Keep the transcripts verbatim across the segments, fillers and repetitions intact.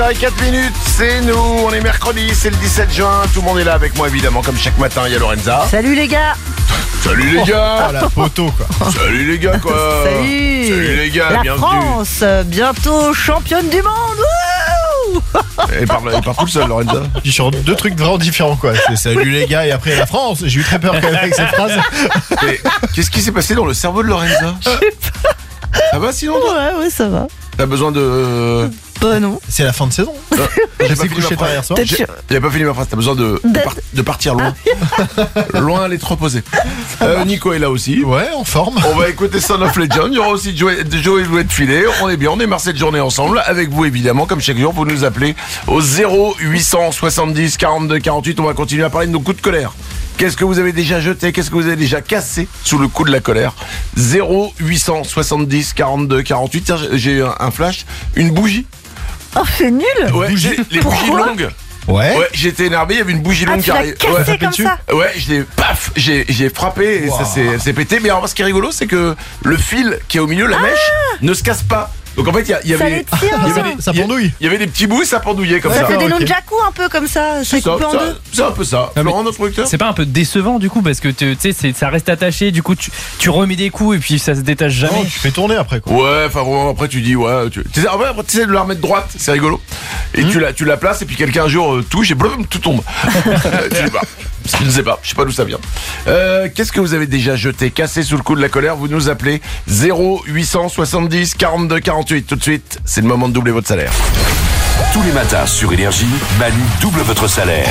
et quatre minutes, c'est nous, on est mercredi, c'est le dix-sept juin, tout le monde est là avec moi évidemment, comme chaque matin, il y a Lorenza. Salut les gars. Salut les gars. Oh, la photo quoi. Salut les gars quoi. Salut. Salut les gars, La bienvenue. France, bientôt championne du monde. Wouh. Elle parle, elle parle tout seul Lorenza. Je suis sur deux trucs vraiment différents quoi. C'est salut les gars et après la France. J'ai eu très peur quand même avec cette phrase. Mais qu'est-ce qui s'est passé dans le cerveau de Lorenza? Je sais pas. Ah bah sinon, Ouais, ouais, ça va. t'as besoin de... Bah non. C'est la fin de saison. Non, J'ai pas pas fini couché ma tard phrase. hier soir. Peut-être J'ai que- j'ai pas fini ma phrase, t'as besoin de, de, D'être- par- de partir loin. Loin à les trop poser. Euh, Nico est là aussi. Ouais, en forme. On va écouter Son of Legend, il y aura aussi Joey Louet de filet. On est bien, on est marre cette journée ensemble. Avec vous évidemment, comme chaque jour, vous nous appelez au zéro huit cent soixante-dix quarante-deux quarante-huit. On va continuer à parler de nos coups de colère. Qu'est-ce que vous avez déjà jeté? Qu'est-ce que vous avez déjà cassé sous le coup de la colère? Zéro huit cent soixante-dix quarante-deux quarante-huit. Tiens, j'ai un un flash, une bougie. Oh, c'est nul. Ouais, j'ai- les Pourquoi bougies longues. Ouais. Ouais, j'étais énervé, il y avait une bougie Ah, longue tu qui l'as arrive. cassé Ouais. comme dessus. ça. Ouais, je l'ai paf, j'ai j'ai frappé et Wow. ça s'est s'est pété. Mais alors, ce qui est rigolo, c'est que le fil qui est au milieu, la mèche, ne se casse pas. Donc en fait, il y, a- il y Ça avait les tient. il y avait des- Ça il y a- pendouille. Il y avait des petits bouts et ça pendouillait comme Ça ça. fait des ok. nunchaku un peu comme ça. C'est C'est ça, coupé en ça- deux. c'est un peu ça. mais Florent, notre producteur. C'est pas un peu décevant du coup parce que tu tu sais c'est- ça reste attaché, du coup tu, tu remets des coups et puis ça se détache jamais. Non, tu fais tourner après quoi. Ouais, enfin vraiment, après tu dis ouais, tu tu sais, après, après, tu essaies de la remettre droite, c'est rigolo. Et tu la tu la places et puis quelqu'un un jour euh, touche et blum, tout tombe. Tu dis bah, je ne sais pas, je sais pas d'où ça vient. Euh, qu'est-ce que vous avez déjà jeté, cassé sous le coup de la colère? Vous nous appelez zéro huit cent soixante-dix quarante-deux quarante-huit. Tout de suite, c'est le moment de doubler votre salaire. Tous les matins sur Énergie, Manu double votre salaire.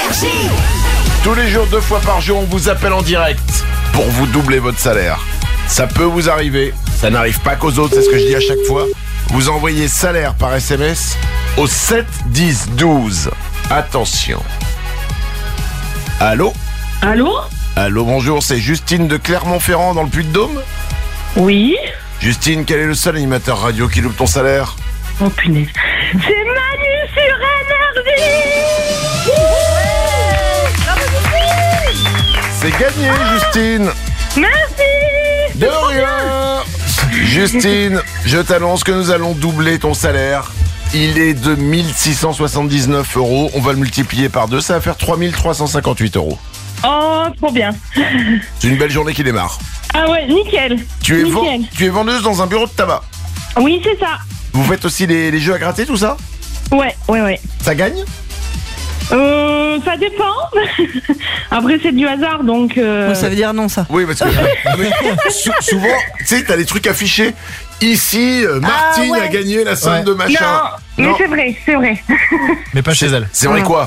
Tous les jours, deux fois par jour, on vous appelle en direct pour vous doubler votre salaire. Ça peut vous arriver, ça n'arrive pas qu'aux autres, c'est ce que je dis à chaque fois. Vous envoyez salaire par S M S au sept dix douze. Attention. Allô? Allô? Allô, bonjour, c'est Justine de Clermont-Ferrand dans le Puy-de-Dôme. Oui? Justine, quel est le seul animateur radio qui loupe ton salaire? Oh punaise. C'est Manu sur Énergie! C'est gagné, Justine. Merci! De rien. Justine, je t'annonce que nous allons doubler ton salaire. Il est de mille six cent soixante-dix-neuf euros. On va le multiplier par deux, ça va faire trois mille trois cent cinquante-huit euros. Oh, trop bien. C'est une belle journée qui démarre. Ah ouais, nickel. Tu es, ven- Nickel. tu es vendeuse dans un bureau de tabac. Oui, c'est ça. Vous faites aussi les, les jeux à gratter, tout ça? Ouais, ouais, ouais. Ça gagne? Euh, ça dépend. Après, c'est du hasard, donc... Euh... Ouais, ça veut dire non, ça. Oui, parce que mais sou- souvent, tu sais, t'as des trucs affichés. Ici, euh, Martine Ah ouais. a gagné la somme Ouais. de machin. Non, mais c'est vrai, c'est vrai. Mais pas chez elle. C'est vrai quoi?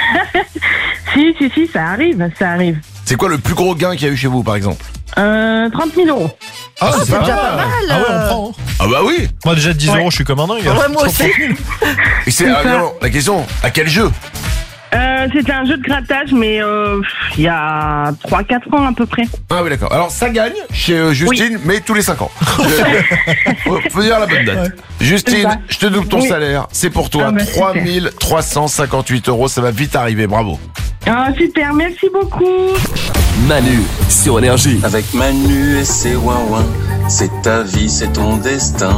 Si, si, si, ça arrive, ça arrive. C'est quoi le plus gros gain qu'il y a eu chez vous, par exemple? Euh, trente mille euros. Ah, c'est déjà pas mal. Ah ouais, euh. on prend. hein. Ah bah oui. Moi déjà dix Ouais. euros, je suis comme un dingue. Ouais, moi aussi. Et c'est ah, ça. non, la question, à quel jeu? Euh, c'était un jeu de grattage, mais euh, il y a trois quatre ans à peu près. Ah oui, d'accord. Alors ça gagne chez euh, Justine, mais tous les cinq ans. faut, faut dire la bonne date. Ouais. Justine, C'est ça. je te double ton Oui. salaire. C'est pour toi, Ah bah, super. trois mille trois cent cinquante-huit euros. Ça va vite arriver, bravo. Ah, super, merci beaucoup. Manu sur Énergie. Avec Manu et ses ouin-ouin, c'est ta vie, c'est ton destin.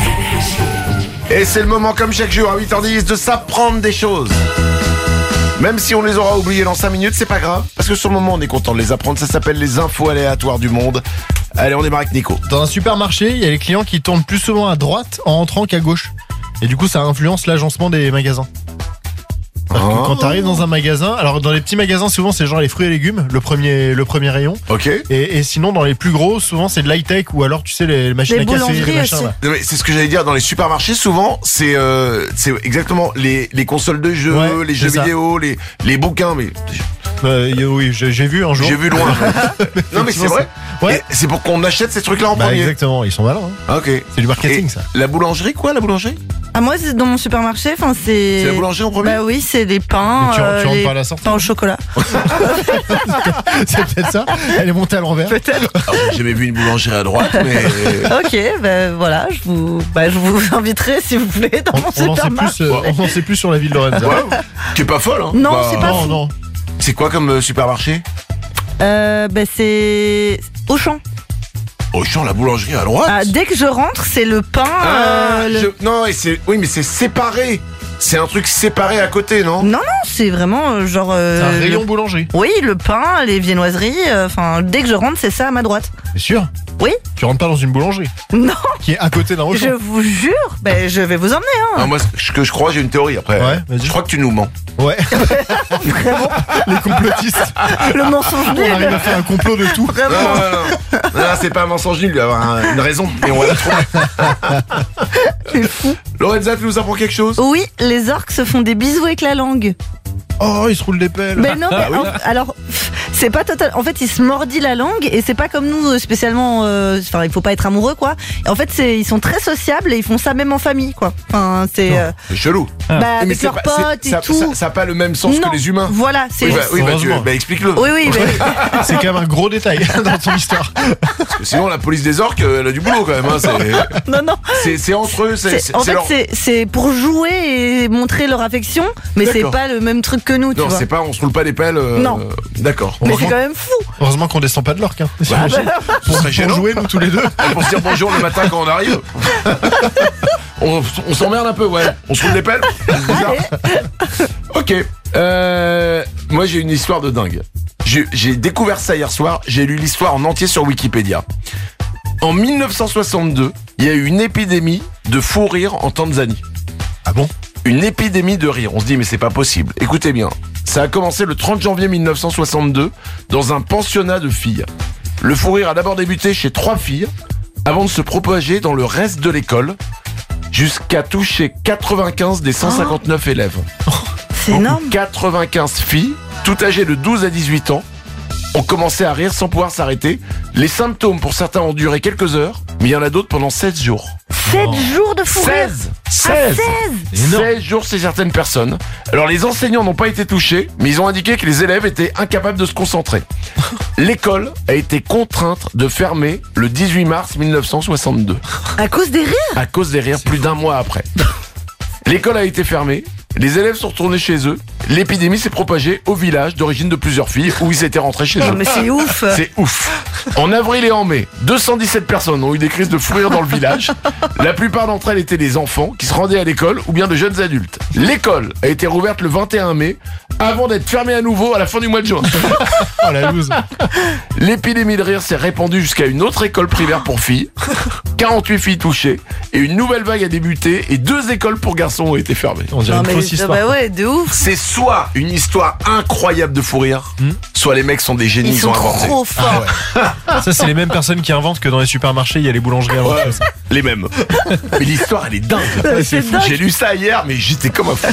Et c'est le moment, comme chaque jour à huit heures dix, de s'apprendre des choses. Même si on les aura oubliées dans cinq minutes, c'est pas grave. Parce que sur le moment, on est content de les apprendre. Ça s'appelle les infos aléatoires du monde. Allez, on démarre avec Nico. Dans un supermarché, il y a les clients qui tournent plus souvent à droite en rentrant qu'à gauche. Et du coup, ça influence l'agencement des magasins. C'est-à-dire que Oh. quand t'arrives dans un magasin, alors dans les petits magasins, souvent c'est genre les fruits et légumes, le premier, le premier rayon. Ok. Et, et sinon, dans les plus gros, souvent c'est de l'high-tech ou alors tu sais, les machines Les à café, les boulangeries machins aussi. là. Non, mais c'est ce que j'allais dire dans les supermarchés. Souvent, c'est euh, c'est exactement les, les consoles de jeux, Ouais, les c'est jeux ça. vidéo, les, les bouquins. Mais Euh, y- oui, j'ai j'ai vu un jour. j'ai vu loin. Non, mais c'est vrai. Ouais. Et c'est pour qu'on achète ces trucs-là en Bah, premier. exactement, ils sont malins. hein. Ah, ok. C'est du marketing Et ça. La boulangerie, quoi, la boulangerie? Ah, moi, c'est dans mon supermarché, enfin, c'est. C'est la boulangerie en premier? Bah oui, c'est les pains. Mais tu, euh, tu rentres les pas à la sortie. pains au chocolat. C'est peut-être ça. Elle est montée à l'envers. Peut-être. Ah, j'ai jamais vu une boulangerie à droite, mais. Ok, ben voilà, je vous, bah, je vous inviterai si vous voulez dans On, mon on en sait supermarché. plus, euh, on en sait plus sur la ville de Lorenza. Ouais, qui est pas folle, hein. Non, Bah, c'est pas Non, fou. non. C'est quoi comme euh, supermarché? Euh, ben c'est Auchan. Auchan, la boulangerie à droite? Ah, dès que je rentre, c'est le pain. Ah, euh, le- je- Non, et c'est... oui, mais c'est séparé. c'est un truc séparé à côté, non? Non, non, c'est vraiment euh, genre. euh, C'est un rayon le- boulangerie. Oui, le pain, les viennoiseries. Enfin, dès que je rentre, c'est ça à ma droite. C'est sûr? Oui. Tu rentres pas dans une boulangerie Non, qui est à côté d'un je Auchan. vous jure. Ben, je vais vous emmener. Hein. Non, moi, ce que je crois, j'ai une théorie après. Ouais, vas-y. Je crois que tu nous mens. Ouais. Les complotistes. Le mensonge On nul. arrive à faire un complot de tout. Non, Vraiment. non, non. Non, c'est pas un mensonge nul, il doit y avoir un- une raison. Et on va la trouver. C'est fou. Lorenza, tu nous apprends quelque chose? Oui, les orques se font des bisous avec la langue. Oh, ils se roulent des pelles. Mais non, Ah mais en- alors pff, c'est pas total. En fait, il se mordit la langue et c'est pas comme nous euh, spécialement. euh, Enfin, il faut pas être amoureux, quoi. Et en fait, c'est ils sont très sociables et ils font ça même en famille, quoi. Enfin, c'est euh, C'est chelou. bah, Mais avec c'est leurs pas- potes c'est- et ça, tout. ça, ça a pas le même sens Non, que les humains. Voilà, c'est. Oui, bah, oui, bah, tu- Heureusement. bah, explique-le. Oui, oui, mais- C'est quand même un gros détail dans ton histoire. Parce que sinon, la police des orques, euh, elle a du boulot quand même. Hein, c'est- non, non. c'est, c'est entre eux. C'est, C'est- c'est- en c'est fait, leur- c'est c'est pour jouer et montrer leur affection, mais c'est D'accord. pas le même truc que nous, tu Non, vois. c'est pas, on se roule pas les pelles. euh, Non. D'accord. Mais c'est Heureusement- quand même fou. Heureusement qu'on descend pas de l'orque. Hein. Ce serait Pour gênant. jouer, nous tous les deux. Pour se dire bonjour le matin quand on arrive. on, on s'emmerde un peu, ouais. On se roule les pelles. C'est bizarre. Ok. Euh, moi, j'ai une histoire de dingue. J'ai, j'ai découvert ça hier soir. J'ai lu l'histoire en entier sur Wikipédia. En mille neuf cent soixante-deux, il y a eu une épidémie de fou rire en Tanzanie. Ah bon? Une épidémie de rire. On se dit, mais c'est pas possible. Écoutez bien. Ça a commencé le trente janvier mille neuf cent soixante-deux dans un pensionnat de filles. Le fou rire a d'abord débuté chez trois filles avant de se propager dans le reste de l'école jusqu'à toucher quatre-vingt-quinze des cent cinquante-neuf élèves. C'est énorme. quatre-vingt-quinze filles, toutes âgées de douze à dix-huit ans, ont commencé à rire sans pouvoir s'arrêter. Les symptômes pour certains ont duré quelques heures, mais il y en a d'autres pendant seize jours. sept jours de fou rire. seize Ah, seize seize Énorme. seize jours chez certaines personnes. Alors les enseignants n'ont pas été touchés, mais ils ont indiqué que les élèves étaient incapables de se concentrer. L'école a été contrainte de fermer le dix-huit mars mille neuf cent soixante-deux À cause des rires. à cause des rires plus d'un mois après. L'école a été fermée, les élèves sont retournés chez eux, l'épidémie s'est propagée au village d'origine de plusieurs filles où ils étaient rentrés chez Non, eux. mais c'est ouf. C'est ouf. En avril et en mai, deux cent dix-sept personnes ont eu des crises de fou rire dans le village. La plupart d'entre elles étaient des enfants qui se rendaient à l'école ou bien de jeunes adultes. L'école a été rouverte le vingt et un mai avant d'être fermée à nouveau à la fin du mois de juin. Oh la loose. L'épidémie de rire s'est répandue jusqu'à une autre école primaire pour filles. quarante-huit filles touchées et une nouvelle vague a débuté et deux écoles pour garçons ont été fermées. On dirait Non, une mais fausse histoire. bah ouais, de ouf. C'est soit une histoire incroyable de fou rire, soit les mecs sont des génies, Ils ils, sont ont inventé. trop forts. Ça, c'est les mêmes personnes qui inventent que dans les supermarchés, il y a les boulangeries avant. Ouais, les mêmes. Mais l'histoire, elle est dingue. Ouais, c'est dingue. J'ai lu ça hier, mais j'étais comme un fou.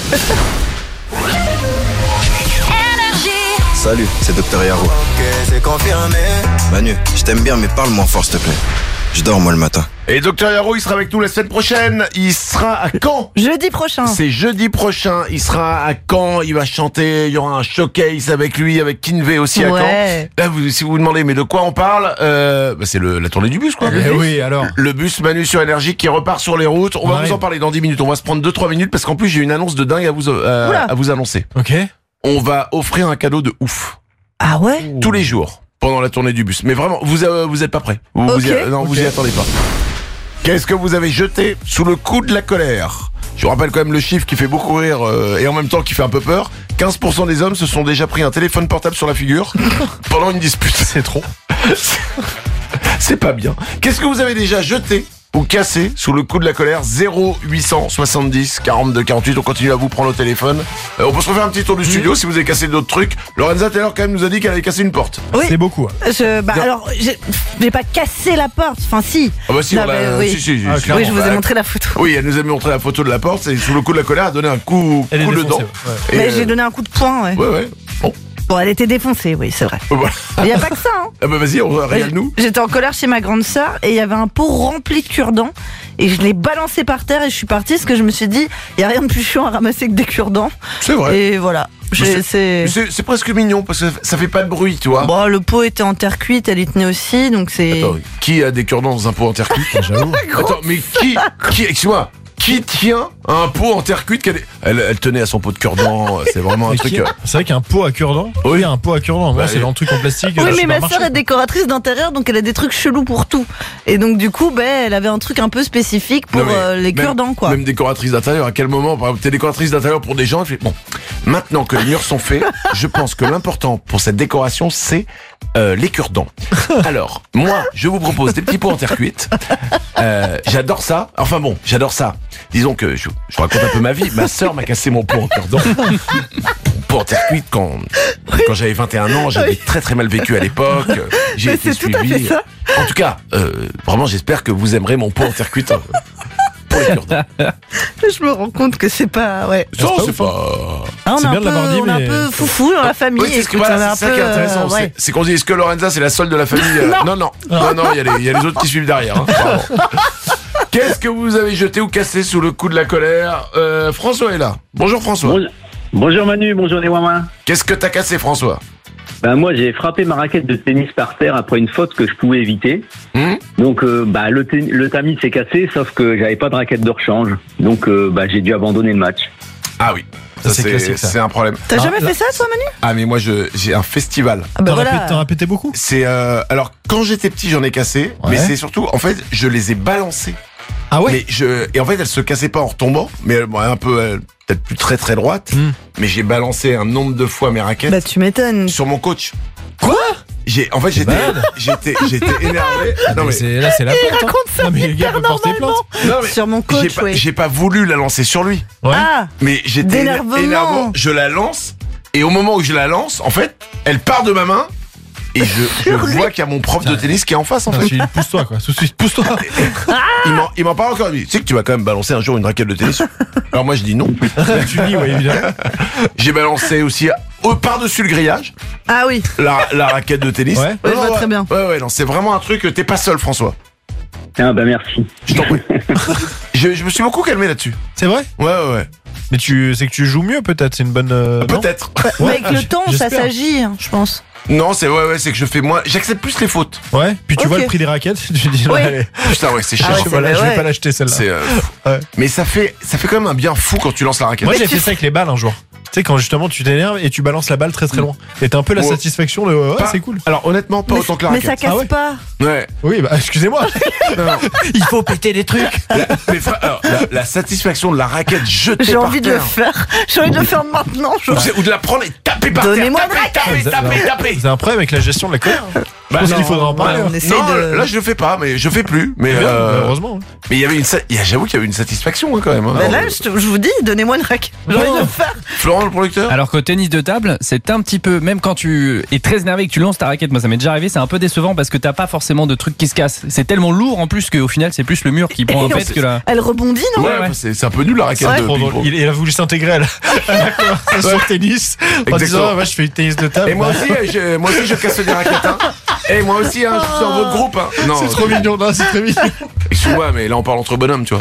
Salut, c'est Docteur Yaro. Ok, c'est confirmé. Manu, je t'aime bien, mais parle-moi fort, s'il te plaît. Je dors, moi, le matin. Et Docteur Yaro, il sera avec nous la semaine prochaine. Il sera à Caen. Jeudi prochain. C'est jeudi prochain. Il sera à Caen. Il va chanter. Il y aura un showcase avec lui, avec Kinvey aussi à Ouais. Caen. Là, vous, si vous vous demandez, mais de quoi on parle euh, bah, c'est le, la tournée du bus, quoi. Eh oui, alors. Le bus Manu sur Énergie qui repart sur les routes. On On va arrive. vous en parler dans dix minutes. On va se prendre deux trois minutes parce qu'en plus, j'ai une annonce de dingue à vous, euh, Oula. à vous annoncer. Ok. On va offrir un cadeau de ouf. Ah ouais. Tous les jours pendant la tournée du bus. Mais vraiment, vous euh, vous êtes pas prêts. Vous, vous y, Ok. non, vous Ok. y attendez pas. Qu'est-ce que vous avez jeté sous le coup de la colère? Je vous rappelle quand même le chiffre qui fait beaucoup rire euh, et en même temps qui fait un peu peur. quinze pour cent des hommes se sont déjà pris un téléphone portable sur la figure pendant une dispute. C'est trop. C'est pas bien. Qu'est-ce que vous avez déjà jeté ou cassé sous le coup de la colère? Zéro huit cent soixante-dix quarante-deux quarante-huit. On continue à vous prendre au téléphone. Euh, on peut se refaire un petit tour du studio si vous avez cassé d'autres trucs. Lorenza Taylor quand même nous a dit qu'elle avait cassé une porte. Oui. C'est beaucoup. hein. Je, bah Non. alors, j'ai j'ai pas cassé la porte. Enfin, si. Ah bah si, Non, on l'a- mais oui. si, si, si, Ah, si. clairement. Oui, je vous ai Bah, montré la photo. Oui, elle nous a montré la photo de la porte. Et sous le coup de la colère, elle a donné un coup, Elle est coup défoncée, dedans. ouais. Et, Mais euh, j'ai donné un coup de poing, ouais. Ouais, ouais. Bon, Bon, elle était défoncée, oui, c'est vrai. voilà. Il n'y a pas que ça, hein. Ah bah vas-y, on régale-nous. J'étais en colère chez ma grande sœur et il y avait un pot rempli de cure-dents et je l'ai balancé par terre et je suis partie parce que je me suis dit, il n'y a rien de plus chiant à ramasser que des cure-dents. C'est vrai. Et voilà. Mais J'ai- C'est. C'est c'est presque mignon parce que ça fait pas de bruit, tu vois. Bon, le pot était en terre cuite, elle y tenait aussi, donc c'est. Attends, qui a des cure-dents dans un pot en terre cuite? J'avoue. Attends, mais qui, qui, excuse-moi, Qui tient un pot en terre cuite qu'elle, elle, elle tenait à son pot de cure-dent. C'est vraiment un Mais truc. qui- euh, C'est vrai qu'un pot à cure-dent. Oui. Oui, un pot à cure-dent. Moi, Bah, c'est dans le truc en plastique. Oui, euh, mais ma supermarché, sœur est quoi. décoratrice d'intérieur, donc elle a des trucs chelous pour tout. Et donc du coup, ben, elle avait un truc un peu spécifique pour non, mais euh, les même- cure-dents, quoi. Même décoratrice d'intérieur, à quel moment, par exemple, t'es décoratrice d'intérieur pour des gens, tu fais, bon, maintenant que les murs sont faits, je pense que l'important pour cette décoration, c'est euh, les cure-dents. Alors, moi, je vous propose des petits pots en terre cuite. Euh, j'adore ça. Enfin bon, j'adore ça. Disons que je, je vous raconte un peu ma vie. Ma sœur m'a cassé mon pot en cure-dent. Mon pot en terre cuite quand, quand j'avais vingt et un ans. J'avais très très mal vécu à l'époque. J'ai Mais été c'est tout à fait suivi. ça. En tout cas, euh, vraiment, j'espère que vous aimerez mon pot en terre cuite. euh, pour les cure-dents. Je me rends compte que c'est pas. Ouais. Non, pas c'est ouf, pas. Ah, on C'est est un bien de peu, l'avoir dit, on est un mais- peu foufou dans la famille. Oui, c'est ce que écoute, voilà, on est un c'est ça qui est peu, intéressant. euh, c'est- ouais. C'est qu'on dit, est-ce que Lorenza, c'est la seule de la famille euh, Non, non. Non, non, il y, a les- il y a les autres qui suivent derrière. hein. Pardon. Qu'est-ce que vous avez jeté ou cassé sous le coup de la colère euh, François est là. Bonjour François. Bonjour, bonjour Manu, bonjour les Wawa. Qu'est-ce que t'as cassé François Ben moi j'ai frappé ma raquette de tennis par terre après une faute que je pouvais éviter. Hmm Donc euh, bah, le, ten- le tamis s'est cassé sauf que j'avais pas de raquette de rechange. Donc euh, bah, j'ai dû abandonner le match. Ah oui. Ça, Ça, c'est c'est classique, ça. c'est un problème. T'as Ah, jamais là- fait ça, toi, Manu? Ah mais moi je j'ai un festival. Ah bah T'en as voilà. pété- t'en as pété beaucoup. C'est euh, alors quand j'étais petit j'en ai cassé, Ouais. mais c'est surtout en fait je les ai balancés. Ah ouais. Mais je et en fait elles se cassaient pas en retombant, mais elles, bon, un peu euh, peut-être plus très très droite. Hmm. Mais j'ai balancé un nombre de fois mes raquettes Bah, tu m'étonnes. sur mon coach. Quoi J'ai en fait j'étais malade. j'étais j'étais énervé. Non mais mais, c'est- là, c'est la Il plainte. hein. raconte ça Non, mais le gars hyper peut porter plainte. normalement. non, mais Sur mon j'ai coach, pas, ouais. j'ai pas voulu la lancer sur lui. Ouais. Ah, Mais j'étais D'énervement. énervant. Je la lance et au moment où je la lance, en fait, elle part de ma main et je, je Sur lui. vois qu'il y a mon prof de tennis qui est en face en Ah, fait. je suis- pousse-toi quoi, tout de suite, pousse-toi. Il m'en il m'en parle encore. Il dit, tu sais que tu vas quand même balancer un jour une raquette de tennis. Alors moi je dis non. Tu dis, ouais, évidemment. J'ai balancé aussi au par-dessus le grillage ah oui. la, la raquette de tennis. Ouais. Ouais, je Non, vois ouais, très bien. Ouais ouais non c'est vraiment un truc. T'es pas seul François. Ah bah merci. Je t'en prie. je, je me suis beaucoup calmé là-dessus. C'est vrai. Ouais ouais ouais. Mais tu, c'est que tu joues mieux peut-être, c'est une bonne. euh, non Peut-être. Mais avec le temps, ça j'espère. s'agit, hein, je pense. Non c'est ouais ouais c'est que je fais moins. J'accepte plus les fautes. Ouais. Puis tu Ok. vois le prix des raquettes, tu dis non, Ouais. allez, Putain ouais c'est cher. Ah ouais, je, c'est voilà, je vrai, vais pas ouais. l'acheter celle-là. C'est, euh, Ouais. Mais ça fait, ça fait quand même un bien fou quand tu lances la raquette. Moi j'ai tu fait ça avec les balles un jour. Tu sais quand justement tu t'énerves et tu balances la balle très très loin. Et t'as un peu la Ouais. satisfaction de ouais Pas- c'est cool. Alors honnêtement, pas mais autant que la mais ça raquette. casse Ah ouais. pas. Ouais. Oui bah excusez-moi. Non, non. Il faut péter des trucs. Mais fra- alors, la, la satisfaction de la raquette jetée J'ai par envie de le terre. faire. J'ai envie de le faire maintenant. je- Ou, c'est- ou de la prendre et taper par terre. Donnez-moi Taper, une raquette. taper, taper, taper. Vous avez un problème avec la gestion de la colère. Bah, Je pense non, qu'il faudra en parler. ouais, hein. on essaye Non, de- là je le fais pas, mais je fais plus. Mais C'est bien, euh, heureusement. mais il y avait une, sa- il y a- j'avoue qu'il y avait une satisfaction hein, quand même. hein. Bah là, je, te- je vous dis, donnez-moi une raquette. J'ai envie de le faire. Florent le producteur. Alors qu'au tennis de table, c'est un petit peu, même quand tu es très énervé et que tu lances ta raquette, moi ça m'est déjà arrivé, c'est un peu décevant parce que t'as pas forcément de trucs qui se cassent. C'est tellement lourd en plus qu'au final c'est plus le mur qui prend un Et pet que la. Elle rebondit, non Ouais, ouais, ouais. c'est c'est un peu nul la raquette Ouais. de Trop drôle. ping-pong. Il, il a voulu s'intégrer à la, à la conversation tennis en Exactement. disant ah, ouais, je fais du tennis de table. Et moi aussi, euh, je, moi aussi je casse des raquettes. Hein. Et moi aussi, hein, je suis dans votre groupe. Hein. Non, C'est trop mignon, non, c'est très mignon. excuse-moi, mais là on parle entre bonhommes, tu vois.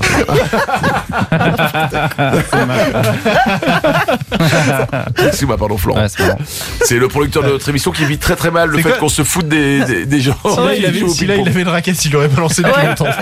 Excuse-moi, pardon, Florent. Ouais, c'est marrant. C'est le producteur de notre émission qui vit très très mal le C'est fait quoi qu'on se foute des, des, des gens. Si là, qui il avait, jouent au si là, ping-pong. il avait une raquette, il aurait balancé depuis Ouais. longtemps.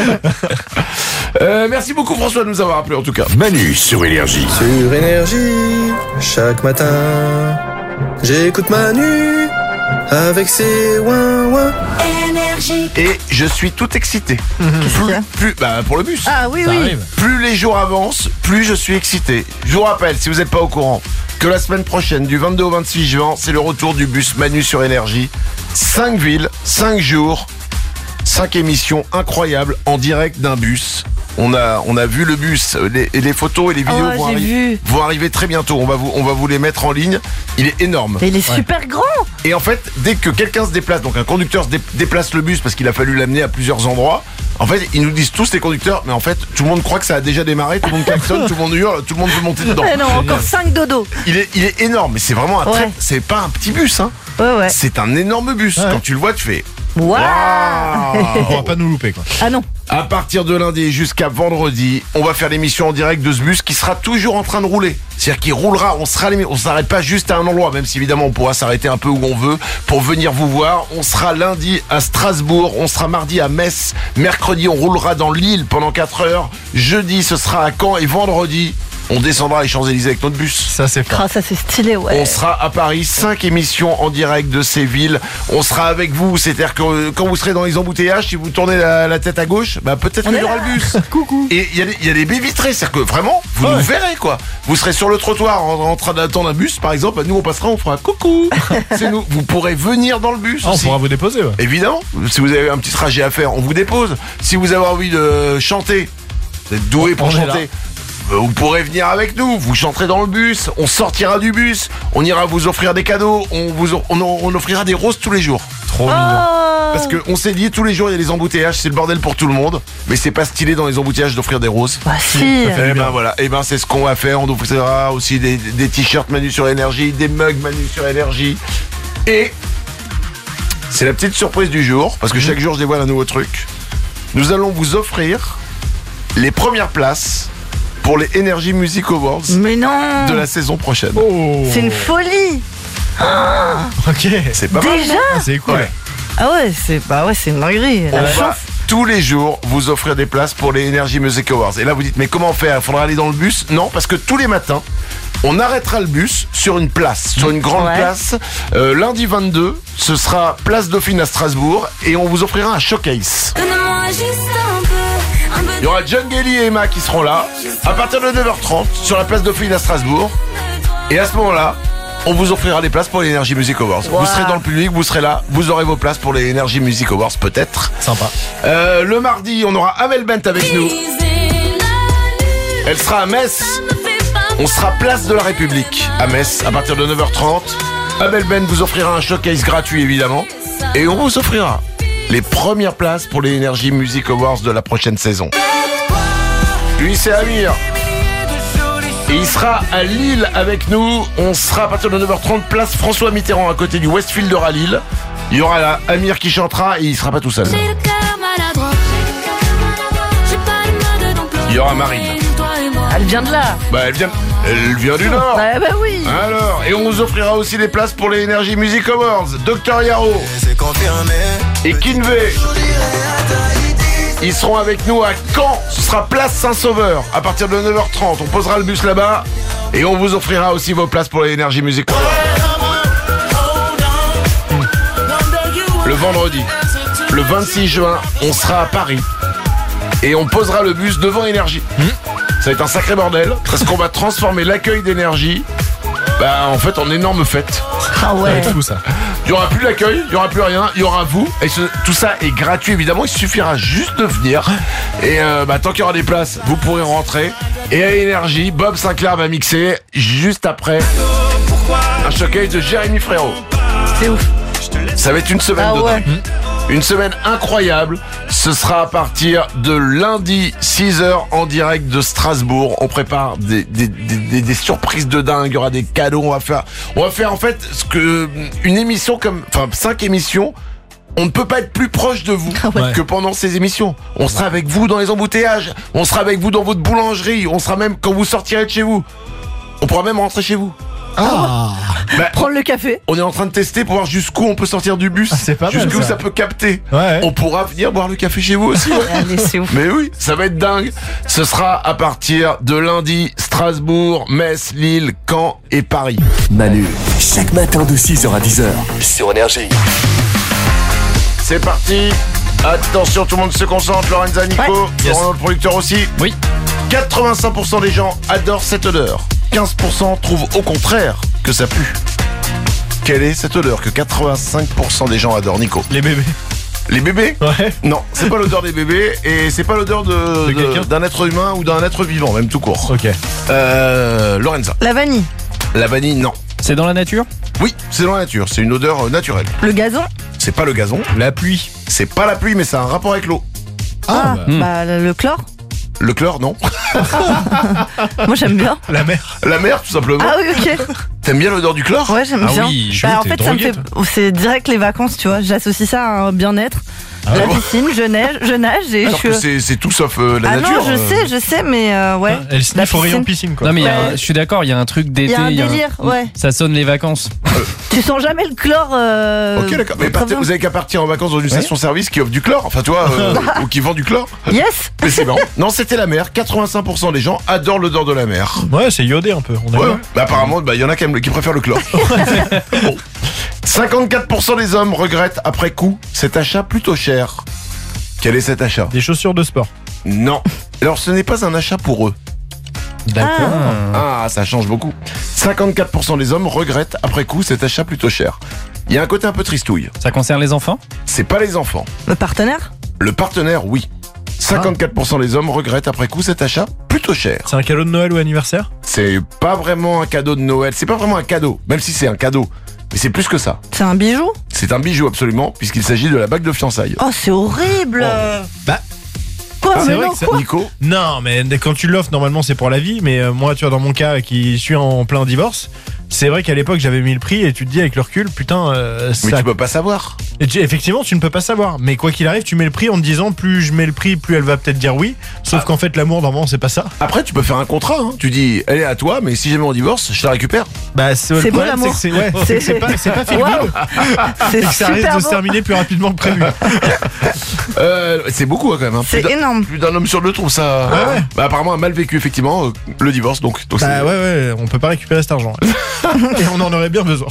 Euh, merci beaucoup François de nous avoir appelé en tout cas. Manu sur Énergie. Sur Énergie, chaque matin, j'écoute Manu avec ses ouin-ouin. Et je suis tout excité. Qu'est-ce qu'il y a Plus, bah, pour le bus. Ah oui, Ça oui. arrive. Plus les jours avancent, plus je suis excité. Je vous rappelle, si vous n'êtes pas au courant, que la semaine prochaine, du vingt-deux au vingt-six juin, c'est le retour du bus Manu sur Énergie. Cinq villes, cinq jours, cinq émissions incroyables en direct d'un bus. On a, on a vu le bus, les, et les photos et les vidéos Oh, vont, j'ai arri- vu. vont arriver très bientôt. On va, vous, on va vous les mettre en ligne. Il est énorme. Mais il est super grand. Et en fait, dès que quelqu'un se déplace, donc un conducteur se dé- déplace le bus parce qu'il a fallu l'amener à plusieurs endroits, en fait, ils nous disent tous les conducteurs, mais en fait, tout le monde croit que ça a déjà démarré, tout le monde klaxonne, tout le monde hurle, tout le monde veut monter dedans. Eh non, encore cinq dodos. Il est, il est énorme, mais c'est vraiment un très, Ouais. c'est pas un petit bus, hein. Ouais, ouais. C'est un énorme bus. Ouais. Quand tu le vois, tu fais, Waouh. On va pas nous louper quoi. Ah non. À partir de lundi jusqu'à vendredi, on va faire l'émission en direct de ce bus qui sera toujours en train de rouler. C'est-à-dire qu'il roulera, on sera, on s'arrête pas juste à un endroit, même si évidemment on pourra s'arrêter un peu où on veut pour venir vous voir. On sera lundi à Strasbourg, on sera mardi à Metz, mercredi on roulera dans Lille pendant quatre heures, jeudi ce sera à Caen et vendredi on descendra les Champs-Élysées avec notre bus. Ça c'est fort. Ah, ça c'est stylé, ouais. On sera à Paris, cinq émissions en direct de ces villes. On sera avec vous, c'est-à-dire que euh, quand vous serez dans les embouteillages, si vous tournez la, la tête à gauche, bah peut-être qu'il y aura le bus. Coucou. Et il y, a des- il y a des baies vitrées, c'est-à-dire que vraiment, vous Ouais. nous verrez quoi. Vous serez sur le trottoir en, en train d'attendre un bus, par exemple, bah, nous on passera, on fera coucou. C'est nous. Vous pourrez venir dans le bus Ah, on aussi. pourra vous déposer ouais. Évidemment, si vous avez un petit trajet à faire, on vous dépose. Si vous avez envie de chanter, vous êtes doué pour On est chanter, là. euh, vous pourrez venir avec nous. Vous chanterez dans le bus, on sortira du bus, on ira vous offrir des cadeaux, on vous on, on offrira des roses tous les jours. Trop mignon. Oh. Parce qu'on s'est dit, tous les jours il y a des embouteillages, c'est le bordel pour tout le monde, mais c'est pas stylé dans les embouteillages d'offrir des roses. Bah si. Eh ben voilà, et ben c'est ce qu'on va faire. On offrira aussi des, des t-shirts Manu sur énergie, des mugs Manu sur énergie. Et c'est la petite surprise du jour, parce que chaque jour je dévoile un nouveau truc. Nous allons vous offrir les premières places pour les Energy Music Awards Mais non. de la saison prochaine. Oh. C'est une folie. Ok. C'est pas mal. Déjà. Ah, c'est cool. Ouais. Ah ouais, c'est bah ouais, c'est une dinguerie. On La va chance. tous les jours vous offrir des places pour les Energy Music Awards. Et là vous dites, mais comment faire? Il faudra aller dans le bus? Non, parce que tous les matins, on arrêtera le bus sur une place, sur une grande Ouais. place. Euh, lundi vingt-deux, ce sera place Dauphine à Strasbourg et on vous offrira un showcase. Il y aura John Gelly et Emma qui seront là à partir de neuf heures trente sur la place Dauphine à Strasbourg. Et à ce moment-là, on vous offrira des places pour les Energy Music Awards. Wow. Vous serez dans le public, vous serez là, vous aurez vos places pour les Energy Music Awards peut-être. Sympa. Euh, le mardi, on aura Amel Bent avec nous. Elle sera à Metz. On sera place de la République à Metz à partir de neuf heures trente. Amel Bent vous offrira un showcase gratuit évidemment. Et on vous offrira les premières places pour les Energy Music Awards de la prochaine saison. Lui c'est Amir. Et il sera à Lille avec nous. On sera à partir de neuf heures trente place François Mitterrand à côté du Westfield à Lille. Il y aura là Amir qui chantera et il sera pas tout seul. Il y aura Marine. Elle vient de là. Bah elle vient, elle vient du Nord. Bah, bah oui. Alors, et on vous offrira aussi des places pour les Energy Music Awards. Docteur Yaro C'est confirmé. et Kinvey. Ils seront avec nous à Caen. Ce sera place Saint-Sauveur à partir de neuf heures trente. On posera le bus là-bas et on vous offrira aussi vos places pour les Energy Music Awards. Le vendredi, le vingt-six juin, on sera à Paris et on posera le bus devant Énergie. Ça va être un sacré bordel parce qu'on va transformer l'accueil d'Énergie bah, en fait en énorme fête. Ah ouais. C'est fou ça. Il n'y aura plus l'accueil, il n'y aura plus rien, il y aura vous. Et ce- tout ça est gratuit évidemment, il suffira juste de venir. Et euh, bah, tant qu'il y aura des places, vous pourrez rentrer. Et à Énergie, Bob Sinclair va mixer juste après un showcase de Jérémy Frérot. C'est ouf. Ça va être une semaine Ah de ouais. dingue. Une semaine incroyable. Ce sera à partir de lundi six heures en direct de Strasbourg. On prépare des, des, des, des- des surprises de dingue. Il y aura des cadeaux. On va faire, on va faire en fait ce que une émission comme, enfin cinq émissions. On ne peut pas être plus proche de vous Ah ouais. que pendant ces émissions. On sera avec vous dans les embouteillages. On sera avec vous dans votre boulangerie. On sera même quand vous sortirez de chez vous. On pourra même rentrer chez vous. Ah. Bah, Prendre le café. on est en train de tester pour voir jusqu'où on peut sortir du bus. Ah, c'est pas mal, jusqu'où ça. ça peut capter. Ouais. On pourra venir boire le café chez vous aussi. ouais. Allez, c'est ouf. Mais oui, ça va être dingue. Ce sera à partir de lundi, Strasbourg, Metz, Lille, Caen et Paris. Manu, chaque matin de six heures à dix heures sur Énergie. C'est parti. Attention, tout le monde se concentre. Lorenza, Nico, Ouais. Yes. Laurent, le producteur aussi. Oui. quatre-vingt-cinq pour cent des gens adorent cette odeur. quinze pour cent trouvent au contraire que ça pue. Quelle est cette odeur que quatre-vingt-cinq pour cent des gens adorent, Nico? Les bébés. Les bébés? Ouais. Non, c'est pas l'odeur des bébés et c'est pas l'odeur de, De de- quelqu'un d'un être humain ou d'un être vivant, même tout court. Ok. Euh, Lorenza. La vanille. La vanille, non. C'est dans la nature? Oui, c'est dans la nature, c'est une odeur euh, naturelle. Le gazon. C'est pas le gazon, La pluie. c'est pas la pluie, mais ça a un rapport avec l'eau. Ah, bah. bah le le chlore. Le chlore, non. Moi j'aime bien. La mer. La mer, tout simplement. Ah oui, ok. T'aimes bien l'odeur du chlore? Ouais, j'aime Ah bien. oui, Bah, Jules, en t'es fait, ça me drogué, fait. C'est direct les vacances, tu vois. J'associe ça à un bien-être. Ah la bon piscine, je nage, je nage et Alors je que suis. c'est c'est tout sauf euh, la Ah nature. non, je euh. sais, je sais, mais euh, ouais. Elle La sniffe au rayon piscine. piscine quoi. Non mais il y a un- Ouais. je suis d'accord, il y a un truc d'été. Il y a un délire, ouais. Ça sonne les vacances. Tu sens jamais le chlore. Euh, Ok, d'accord. Mais très partez- bien. vous avez qu'à partir en vacances dans une station-service qui offre du chlore, enfin, tu vois, euh, ou qui vend du chlore. Yes. Mais c'est marrant. Non, c'était la mer. quatre-vingt-cinq pour cent des gens adorent l'odeur de la mer. Ouais, c'est iodé un peu. On aime Ouais, bien. ouais. Bah, apparemment, bah, il y en a quand même qui préfèrent le chlore. Bon. cinquante-quatre pour cent des hommes regrettent après coup cet achat plutôt cher. Quel est cet achat? Des chaussures de sport. Non. Alors, ce n'est pas un achat pour eux. D'accord. Ah, ça change beaucoup. cinquante-quatre pour cent des hommes regrettent après coup cet achat plutôt cher. Il y a un côté un peu tristouille. Ça concerne les enfants? C'est pas les enfants. Le partenaire. Le partenaire, oui. cinquante-quatre pour cent des hommes regrettent après coup cet achat plutôt cher. C'est un cadeau de Noël ou anniversaire? C'est pas vraiment un cadeau de Noël. C'est pas vraiment un cadeau, même si c'est un cadeau. Mais c'est plus que ça. C'est un bijou. C'est un bijou absolument, puisqu'il s'agit de la bague de fiançailles. Oh, c'est horrible. Bah, Quoi, c'est mais vrai non, que ça- quoi Nico, non, mais quand tu l'offres, normalement c'est pour la vie. Mais euh, moi, tu vois, dans mon cas, qui suis en plein divorce, c'est vrai qu'à l'époque j'avais mis le prix et tu te dis avec le recul, putain, euh, mais ça. tu peux pas savoir. Et tu- effectivement, tu ne peux pas savoir. Mais quoi qu'il arrive, tu mets le prix en te disant plus je mets le prix, plus elle va peut-être dire oui. Sauf Ah. qu'en fait, l'amour, normalement, c'est pas ça. Après, tu peux faire un contrat. Hein. Tu dis, elle est à toi, mais si jamais on divorce, je la récupère. Bah, c'est le C'est beau, problème, l'amour. c'est que c'est ouais, c'est que c'est pas, c'est pas feel Waouh. good. C'est Et que ça risque super de se beau. terminer plus rapidement que prévu. Euh, c'est beaucoup hein, quand même. Hein. C'est Plus d'un- énorme. Plus d'un homme sur deux trouve ça. Ouais, ouais. Bah, apparemment, a mal vécu effectivement euh, le divorce. Donc, donc Bah c'est- ouais, ouais, on peut pas récupérer cet argent. Et on en aurait bien besoin.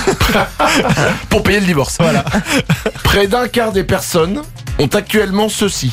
pour payer le divorce. Voilà. Près d'un quart des personnes ont actuellement ceci.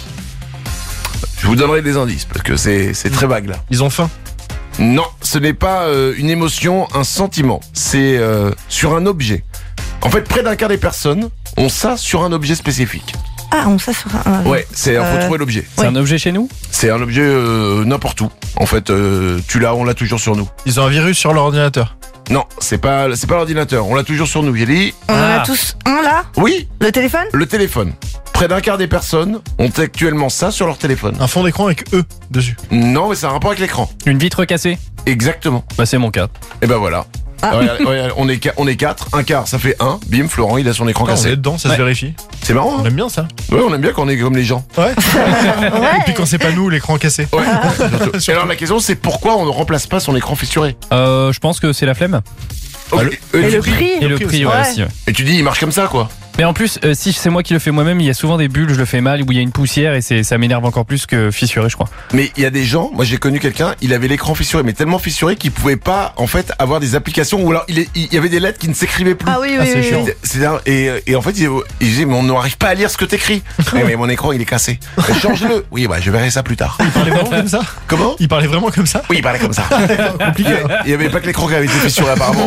Je vous donnerai des indices parce que c'est c'est très vague là. Ils ont faim. Non, ce n'est pas euh, une émotion, un sentiment. C'est euh, sur un objet. En fait, près d'un quart des personnes ont ça sur un objet spécifique. Ah, on ça sur un. Ouais, c'est faut Euh, trouver l'objet. C'est Ouais. un objet chez nous? C'est un objet euh, n'importe où. En fait, euh, tu l'as, on l'a toujours sur nous. Ils ont un virus sur leur ordinateur. Non, c'est pas c'est pas l'ordinateur. On l'a toujours sur nous. Yeli. On en a Ah. tous un là. Oui, Le téléphone. le téléphone. Près d'un quart des personnes ont actuellement ça sur leur téléphone. Un fond d'écran avec E dessus. Non, mais c'est un rapport avec l'écran. Une vitre cassée? Exactement. Bah c'est mon cas. Et ben voilà. Ah. Regarde, regarde, on est qua- on est quatre, un quart, ça fait un. Bim, Florent, il a son écran Ah, on est cassé. dedans, ça Ouais. se vérifie. C'est marrant. On Hein aime bien ça. ouais, on aime bien quand on est comme les gens. Ouais. Ouais. Et puis quand c'est pas nous, l'écran cassé. Ouais. surtout. Et alors la question c'est pourquoi on ne remplace pas son écran fissuré. Euh, je pense que c'est la flemme. Ok. le- Euh, Et tu le dis- prix. Et le prix prix, aussi. ouais, Ouais. aussi, ouais. Et tu dis il marche comme ça quoi. Mais en plus, euh, si c'est moi qui le fais moi-même, il y a souvent des bulles, je le fais mal, où il y a une poussière et c'est, ça m'énerve encore plus que fissuré, je crois. Mais il y a des gens, moi j'ai connu quelqu'un, il avait l'écran fissuré, mais tellement fissuré qu'il pouvait pas en fait avoir des applications ou alors il, est- il y avait des lettres qui ne s'écrivaient plus. Ah oui, oui, Ah, c'est oui, chiant. oui. C'est un- et, et en fait il, il disait mais on n'arrive pas à lire ce que t'écris. mais, mais mon écran il est cassé. Mais change-le. Oui bah je verrai ça plus tard. Il parlait vraiment comme ça. Comment? Il parlait vraiment comme ça. Oui il parlait comme ça. Compliqué. Il y avait pas que l'écran qui avait été fissuré apparemment.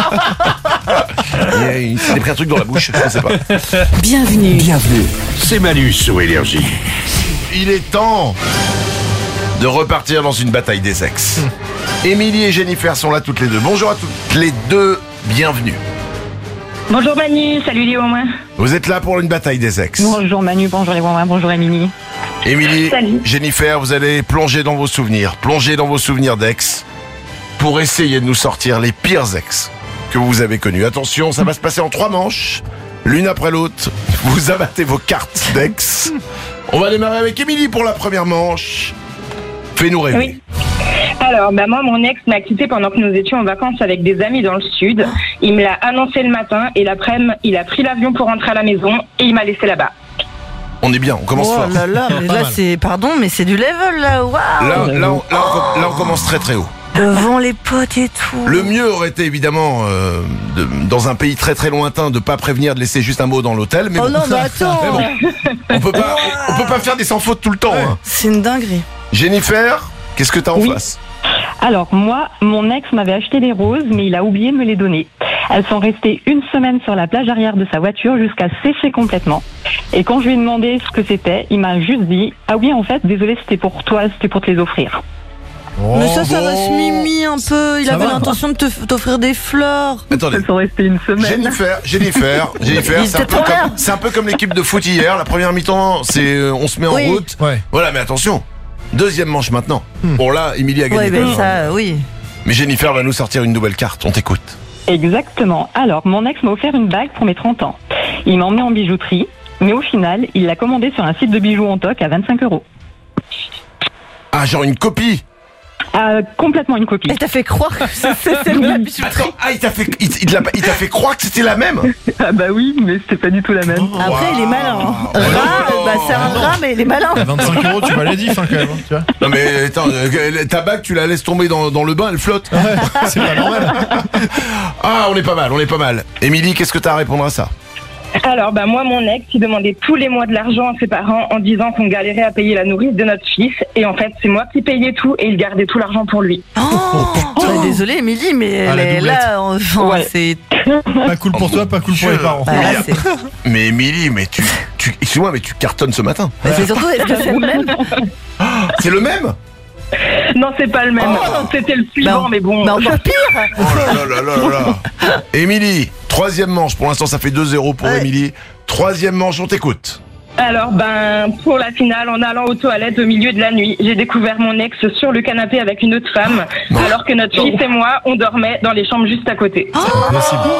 Il, il s'est pris un truc dans la bouche, je sais pas. Bienvenue. Bienvenue, c'est Manu sur Énergie. Il est temps de repartir dans une bataille des sexes. Émilie et Jennifer sont là toutes les deux. Bonjour à toutes les deux, bienvenue. Bonjour Manu, salut les Ouin. Vous êtes là pour une bataille des sexes. Bonjour Manu, bonjour les Ouin, bonjour Émilie. Émilie, Salut. Jennifer, vous allez plonger dans vos souvenirs, plonger dans vos souvenirs d'ex pour essayer de nous sortir les pires ex que vous avez connus. Attention, ça va se passer en trois manches, l'une après l'autre. Vous abattez vos cartes d'ex. On va démarrer avec Émilie pour la première manche. Fais-nous rêver. Oui. Alors, bah moi, mon ex m'a quitté pendant que nous étions en vacances avec des amis dans le sud. Il me l'a annoncé le matin et l'après-midi, il a pris l'avion pour rentrer à la maison et il m'a laissé là-bas. On est bien, on commence Oh fort. là là, mais Pas là mal. c'est. Pardon, mais c'est du level là, waouh! Là, là, on, là, on com- là, on commence très très haut. Devant les potes et tout. Le mieux aurait été évidemment, euh, de- dans un pays très très lointain, de pas prévenir, de laisser juste un mot dans l'hôtel. Mais Oh bon, non, mais attends! Mais bon. on peut pas, on, on peut pas faire des sans fautes tout le temps. Hein. C'est une dinguerie. Jennifer, qu'est-ce que t'as en Oui. face? Alors, moi, mon ex m'avait acheté des roses, mais il a oublié de me les donner. Elles sont restées une semaine sur la plage arrière de sa voiture jusqu'à sécher complètement. Et quand je lui ai demandé ce que c'était, il m'a juste dit « Ah oui, en fait, désolé, c'était pour toi, c'était pour te les offrir. Mais ça, ça bon. va se mimi un peu. Il Ça avait va. l'intention de te- t'offrir des fleurs. Attendez. Elles sont restées une semaine. Jennifer, Jennifer, Jennifer, Il c'est un, était peu trop comme, bien. c'est un peu comme l'équipe de foot hier. La première mi-temps, c'est euh, on se met en Oui. route. Ouais. Voilà, mais attention. Deuxième manche maintenant. Hmm. Bon là, Émilie a gagné. Ouais, quand ben même. ça, oui. Mais Jennifer va nous sortir une nouvelle carte. On t'écoute. Exactement. Alors, mon ex m'a offert une bague pour mes trente ans. Il m'a emmené en bijouterie, mais au final, il l'a commandée sur un site de bijoux en toc à vingt-cinq euros. Ah, genre une copie. Ah, complètement une copie. Elle t'a fait croire que c'est c'est la bijouterie. Attends, ah, il t'a fait, il, il t'a, il t'a fait croire que c'était la même. Ah bah oui, mais c'était pas du tout la même. Après, Wow. il est malin. Hein. Ouais, Rat, non. bah, c'est un rat, mais il est malin. À vingt-cinq euros, tu vas les diff hein, quand même. hein, tu vois. Non mais attends, euh, ta bague, tu la laisses tomber dans, dans le bain, elle flotte. Ouais, c'est pas normal. Ah, on est pas mal, on est pas mal. Émilie, qu'est-ce que t'as à répondre à ça? Alors, bah, moi, mon ex, il demandait tous les mois de l'argent à ses parents en disant qu'on galérait à payer la nourrice de notre fils. Et en fait, c'est moi qui payais tout et il gardait tout l'argent pour lui. Oh, oh, désolée, Émilie, mais Ah, la elle est doublette. là, enfin, Ouais. c'est. Pas cool pour toi, pas cool pour les parents. Bah, là, c'est. Mais Émilie, mais tu, tu, excuse-moi, mais tu cartonnes ce matin. Mais c'est surtout, est-ce que c'est le même? C'est le même? Non, c'est pas le même. Oh. C'était le suivant, Bah, mais bon. Bah, encore pire. Oh là là là là là. Émilie, troisième manche. Pour l'instant, ça fait deux zéro pour Ouais. Émilie. Troisième manche, on t'écoute. Alors, ben, pour la finale, en allant aux toilettes au milieu de la nuit, j'ai découvert mon ex sur le canapé avec une autre femme, alors que notre fils et moi, on dormait dans les chambres juste à côté. Non, non,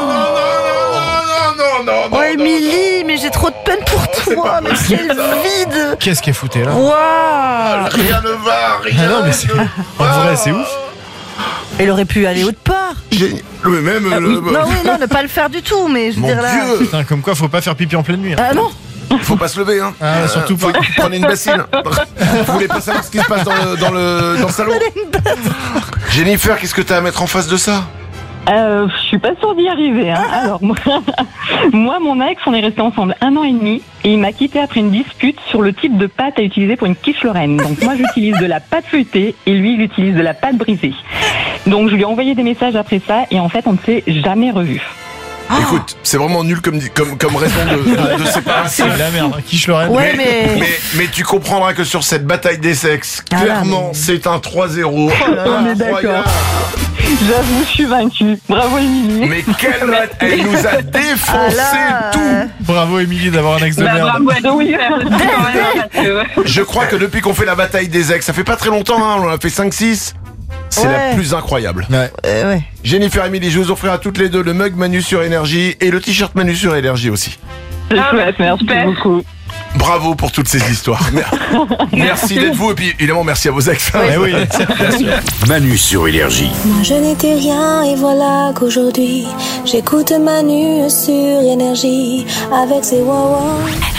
non, non, Oh, Émilie, mais j'ai trop de peine pour c'est toi, pas mais possible, quel ça. vide. Qu'est-ce qu'elle foutait là Waouh. Rien ne va, rien Ah non, mais c'est- ne va. en vrai, c'est ouf. Elle aurait pu aller autre part. Génial. Mais même le... Non, oui, non, ne pas le faire du tout, mais je veux Mon dire là. Dieu, Putain, comme quoi, faut pas faire pipi en pleine nuit. hein. Ah non. faut pas se lever, hein. Ah, surtout Faut- pas. Prenez une bassine. Vous voulez pas savoir ce qui se passe dans le, dans le, dans le salon? Jennifer, qu'est-ce que t'as à mettre en face de ça? Euh, je suis pas sûre d'y arriver. Hein. Alors, moi, moi, mon ex, on est restés ensemble un an et demi et il m'a quitté après une dispute sur le type de pâte à utiliser pour une quiche Lorraine. Donc, moi, j'utilise de la pâte feuilletée et lui, il utilise de la pâte brisée. Donc, je lui ai envoyé des messages après ça et en fait, on ne s'est jamais revus. Écoute, c'est vraiment nul comme, comme, comme raison de, de, de séparation. C'est de la merde. hein. Quiche Lorraine. Ouais, mais. Mais, mais tu comprendras que sur cette bataille des sexes, Ah là, clairement, mais- c'est un trois zéro. On est d'accord. J'avoue, je suis vaincue. Bravo, Émilie. Mais quelle mat- elle nous a défoncé Ah là, tout. euh, Bravo, Émilie, d'avoir un ex de Bah, merde. bravo à Jennifer aussi, quand même, hein, parce que- Je crois que depuis qu'on fait la bataille des ex, ça fait pas très longtemps, hein, on en a fait cinq six. C'est Ouais. la plus incroyable. Ouais. euh, ouais. Jennifer et Émilie, je vous offrirai à toutes les deux le mug Manu sur Énergie et le t-shirt Manu sur Énergie aussi. C'est Ah, chouette, merci super. beaucoup. Bravo pour toutes ces histoires. Mer- Merci d'être vous et puis évidemment merci à vos ex. Eh oui, bien sûr. Manu sur Énergie. Moi je n'étais rien et voilà qu'aujourd'hui j'écoute Manu sur Énergie avec ses wawa.